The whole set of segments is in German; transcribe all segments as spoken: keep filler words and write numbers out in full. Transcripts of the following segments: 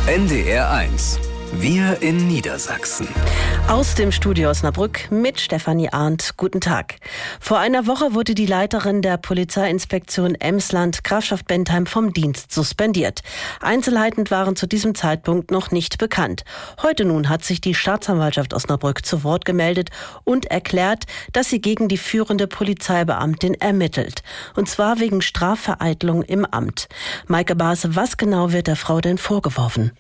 N D R eins. Wir in Niedersachsen. Aus dem Studio Osnabrück mit Stefanie Arndt. Guten Tag. Vor einer Woche wurde die Leiterin der Polizeiinspektion Emsland, Grafschaft Bentheim, vom Dienst suspendiert. Einzelheiten waren zu diesem Zeitpunkt noch nicht bekannt. Heute nun hat sich die Staatsanwaltschaft Osnabrück zu Wort gemeldet und erklärt, dass sie gegen die führende Polizeibeamtin ermittelt. Und zwar wegen Strafvereitelung im Amt. Maike Baase, was genau wird der Frau denn vorgeworfen?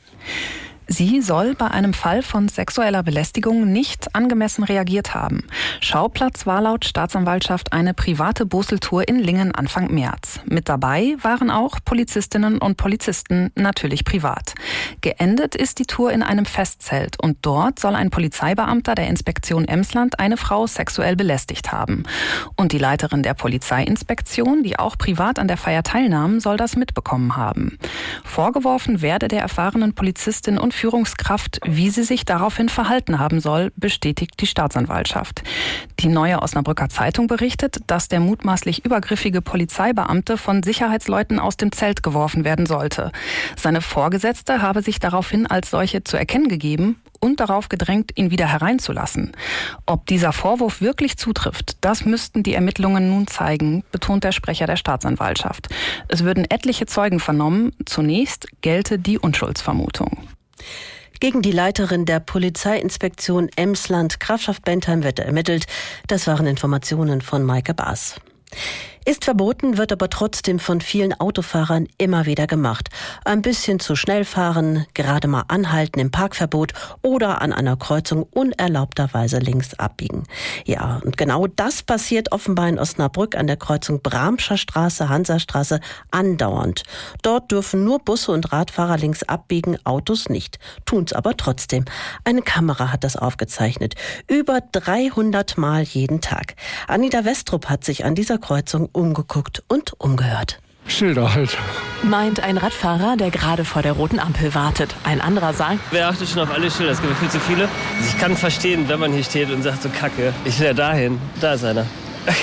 Sie soll bei einem Fall von sexueller Belästigung nicht angemessen reagiert haben. Schauplatz war laut Staatsanwaltschaft eine private Boseltour in Lingen Anfang März. Mit dabei waren auch Polizistinnen und Polizisten, natürlich privat. Geendet ist die Tour in einem Festzelt und dort soll ein Polizeibeamter der Inspektion Emsland eine Frau sexuell belästigt haben. Und die Leiterin der Polizeiinspektion, die auch privat an der Feier teilnahm, soll das mitbekommen haben. Vorgeworfen werde der erfahrenen Polizistin und Führungskraft, wie sie sich daraufhin verhalten haben soll, bestätigt die Staatsanwaltschaft. Die Neue Osnabrücker Zeitung berichtet, dass der mutmaßlich übergriffige Polizeibeamte von Sicherheitsleuten aus dem Zelt geworfen werden sollte. Seine Vorgesetzte habe sich daraufhin als solche zu erkennen gegeben und darauf gedrängt, ihn wieder hereinzulassen. Ob dieser Vorwurf wirklich zutrifft, das müssten die Ermittlungen nun zeigen, betont der Sprecher der Staatsanwaltschaft. Es würden etliche Zeugen vernommen. Zunächst gelte die Unschuldsvermutung. Gegen die Leiterin der Polizeiinspektion Emsland, Grafschaft Bentheim, wird ermittelt. Das waren Informationen von Maike Baas. Ist verboten, wird aber trotzdem von vielen Autofahrern immer wieder gemacht. Ein bisschen zu schnell fahren, gerade mal anhalten im Parkverbot oder an einer Kreuzung unerlaubterweise links abbiegen. Ja, und genau das passiert offenbar in Osnabrück an der Kreuzung Bramscher Straße, Hansastraße andauernd. Dort dürfen nur Busse und Radfahrer links abbiegen, Autos nicht. Tun's aber trotzdem. Eine Kamera hat das aufgezeichnet. Über dreihundert Mal jeden Tag. Anita Westrup hat sich an dieser Kreuzung umgeguckt und umgehört. Schilder halt. Meint ein Radfahrer, der gerade vor der roten Ampel wartet. Ein anderer sagt: Wer achtet schon auf alle Schilder? Es gibt viel zu viele. Ich kann verstehen, wenn man hier steht und sagt so Kacke. Ich will ja dahin. Da ist einer.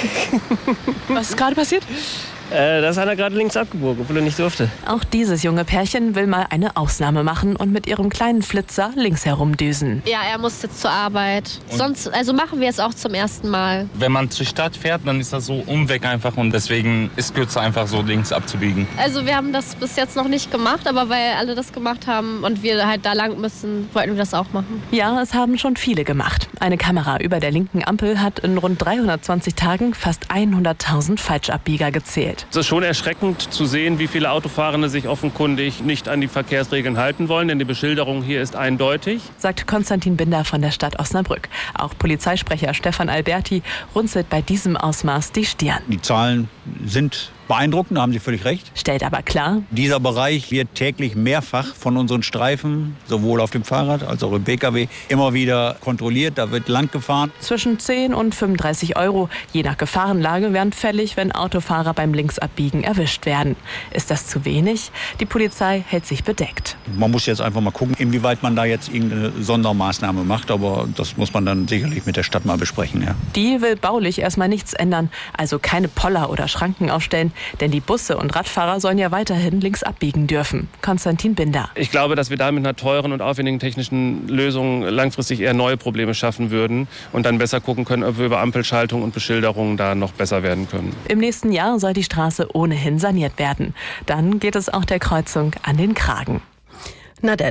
Was ist gerade passiert? Äh, da ist einer gerade links abgebogen, obwohl er nicht durfte. Auch dieses junge Pärchen will mal eine Ausnahme machen und mit ihrem kleinen Flitzer links herumdüsen. Ja, er muss jetzt zur Arbeit. Und sonst, also machen wir es auch zum ersten Mal. Wenn man zur Stadt fährt, dann ist das so Umweg einfach und deswegen ist kürzer einfach so links abzubiegen. Also wir haben das bis jetzt noch nicht gemacht, aber weil alle das gemacht haben und wir halt da lang müssen, wollten wir das auch machen. Ja, es haben schon viele gemacht. Eine Kamera über der linken Ampel hat in rund dreihundertzwanzig Tagen fast hunderttausend Falschabbieger gezählt. Es ist schon erschreckend zu sehen, wie viele Autofahrende sich offenkundig nicht an die Verkehrsregeln halten wollen, denn die Beschilderung hier ist eindeutig, sagt Konstantin Binder von der Stadt Osnabrück. Auch Polizeisprecher Stefan Alberti runzelt bei diesem Ausmaß die Stirn. Die Zahlen sind beeindruckend, da haben Sie völlig recht. Stellt aber klar: Dieser Bereich wird täglich mehrfach von unseren Streifen, sowohl auf dem Fahrrad als auch im P K W, immer wieder kontrolliert. Da wird lang gefahren. Zwischen zehn und fünfunddreißig Euro, je nach Gefahrenlage, werden fällig, wenn Autofahrer beim Linksabbiegen erwischt werden. Ist das zu wenig? Die Polizei hält sich bedeckt. Man muss jetzt einfach mal gucken, inwieweit man da jetzt irgendeine Sondermaßnahme macht. Aber das muss man dann sicherlich mit der Stadt mal besprechen. Ja. Die will baulich erstmal nichts ändern, also keine Poller oder Schranken aufstellen. Denn die Busse und Radfahrer sollen ja weiterhin links abbiegen dürfen. Konstantin Binder. Ich glaube, dass wir da mit einer teuren und aufwendigen technischen Lösung langfristig eher neue Probleme schaffen würden und dann besser gucken können, ob wir über Ampelschaltung und Beschilderung da noch besser werden können. Im nächsten Jahr soll die Straße ohnehin saniert werden. Dann geht es auch der Kreuzung an den Kragen. Na denn.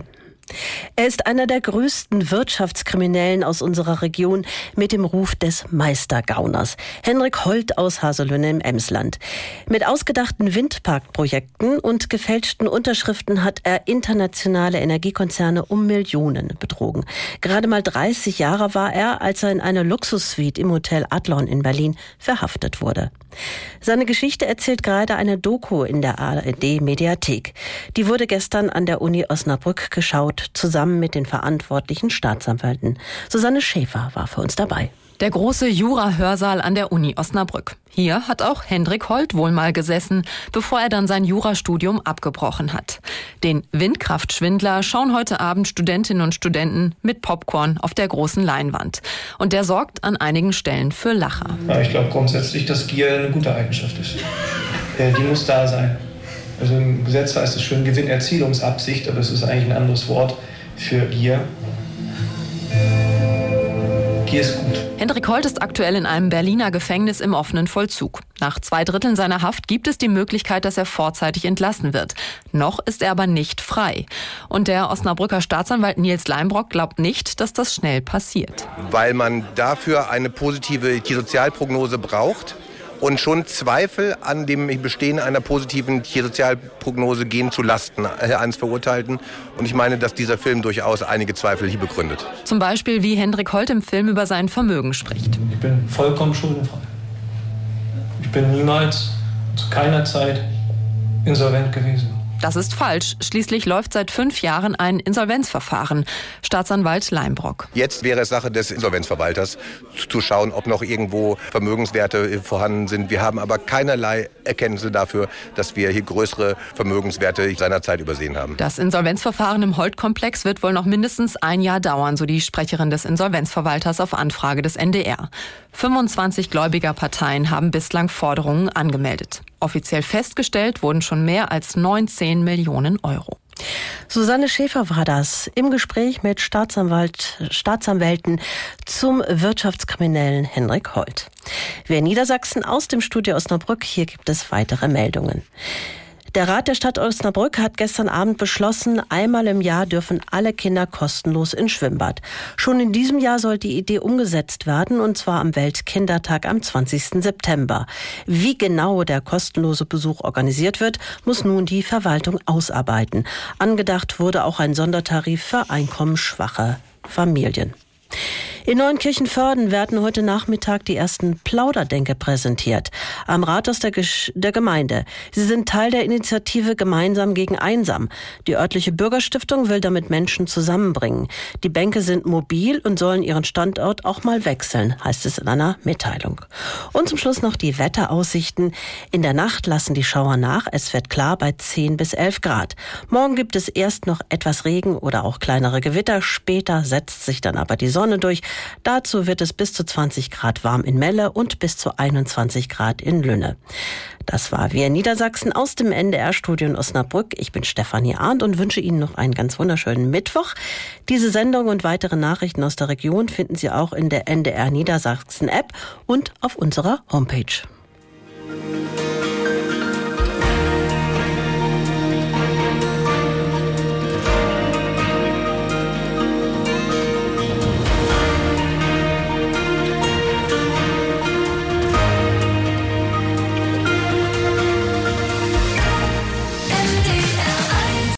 Er ist einer der größten Wirtschaftskriminellen aus unserer Region mit dem Ruf des Meistergauners. Henrik Holt aus Haselünne im Emsland. Mit ausgedachten Windparkprojekten und gefälschten Unterschriften hat er internationale Energiekonzerne um Millionen betrogen. Gerade mal dreißig Jahre war er, als er in einer Luxussuite im Hotel Adlon in Berlin verhaftet wurde. Seine Geschichte erzählt gerade eine Doku in der A R D-Mediathek. Die wurde gestern an der Uni Osnabrück geschaut, zusammen mit den verantwortlichen Staatsanwälten. Susanne Schäfer war für uns dabei. Der große Jura-Hörsaal an der Uni Osnabrück. Hier hat auch Hendrik Holt wohl mal gesessen, bevor er dann sein Jurastudium abgebrochen hat. Den Windkraftschwindler schauen heute Abend Studentinnen und Studenten mit Popcorn auf der großen Leinwand. Und der sorgt an einigen Stellen für Lacher. Ja, ich glaube grundsätzlich, dass Gier eine gute Eigenschaft ist. Äh, die muss da sein. Also im Gesetz heißt es schon Gewinnerzielungsabsicht, aber es ist eigentlich ein anderes Wort für Gier. Gier ist gut. Hendrik Holt ist aktuell in einem Berliner Gefängnis im offenen Vollzug. Nach zwei Dritteln seiner Haft gibt es die Möglichkeit, dass er vorzeitig entlassen wird. Noch ist er aber nicht frei. Und der Osnabrücker Staatsanwalt Nils Leimbrock glaubt nicht, dass das schnell passiert. Weil man dafür eine positive Tiersozialprognose braucht und schon Zweifel an dem Bestehen einer positiven Tiersozialprognose gehen zu Lasten eines Verurteilten. Und ich meine, dass dieser Film durchaus einige Zweifel hier begründet. Zum Beispiel, wie Hendrik Holt im Film über sein Vermögen spricht. Ich bin vollkommen schuldenfrei. Ich bin niemals, zu keiner Zeit, insolvent gewesen. Das ist falsch. Schließlich läuft seit fünf Jahren ein Insolvenzverfahren. Staatsanwalt Leimbrock. Jetzt wäre es Sache des Insolvenzverwalters, zu schauen, ob noch irgendwo Vermögenswerte vorhanden sind. Wir haben aber keinerlei Erkenntnisse dafür, dass wir hier größere Vermögenswerte seinerzeit übersehen haben. Das Insolvenzverfahren im Holt-Komplex wird wohl noch mindestens ein Jahr dauern, so die Sprecherin des Insolvenzverwalters auf Anfrage des N D R. fünfundzwanzig Gläubigerparteien haben bislang Forderungen angemeldet. Offiziell festgestellt wurden schon mehr als neunzehn Millionen Euro. Susanne Schäfer war das im Gespräch mit Staatsanwalt, Staatsanwälten zum Wirtschaftskriminellen Hendrik Holt. Wir in Niedersachsen aus dem Studio Osnabrück, hier gibt es weitere Meldungen. Der Rat der Stadt Osnabrück hat gestern Abend beschlossen, einmal im Jahr dürfen alle Kinder kostenlos ins Schwimmbad. Schon in diesem Jahr soll die Idee umgesetzt werden, und zwar am Weltkindertag am zwanzigsten September. Wie genau der kostenlose Besuch organisiert wird, muss nun die Verwaltung ausarbeiten. Angedacht wurde auch ein Sondertarif für einkommensschwache Familien. In Neunkirchen-Vörden werden heute Nachmittag die ersten Plauderdänke präsentiert. Am Rathaus der, Gesch- der Gemeinde. Sie sind Teil der Initiative Gemeinsam gegen Einsam. Die örtliche Bürgerstiftung will damit Menschen zusammenbringen. Die Bänke sind mobil und sollen ihren Standort auch mal wechseln, heißt es in einer Mitteilung. Und zum Schluss noch die Wetteraussichten. In der Nacht lassen die Schauer nach. Es wird klar bei zehn bis elf Grad. Morgen gibt es erst noch etwas Regen oder auch kleinere Gewitter. Später setzt sich dann aber die Sonne durch. Dazu wird es bis zu zwanzig Grad warm in Melle und bis zu einundzwanzig Grad in Lünne. Das war Wir in Niedersachsen aus dem N D R-Studio in Osnabrück. Ich bin Stefanie Arndt und wünsche Ihnen noch einen ganz wunderschönen Mittwoch. Diese Sendung und weitere Nachrichten aus der Region finden Sie auch in der N D R Niedersachsen-App und auf unserer Homepage.